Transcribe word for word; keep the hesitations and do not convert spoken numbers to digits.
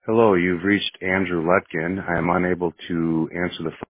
Hello, you've reached Andrew Letkin. I am unable to answer the phone.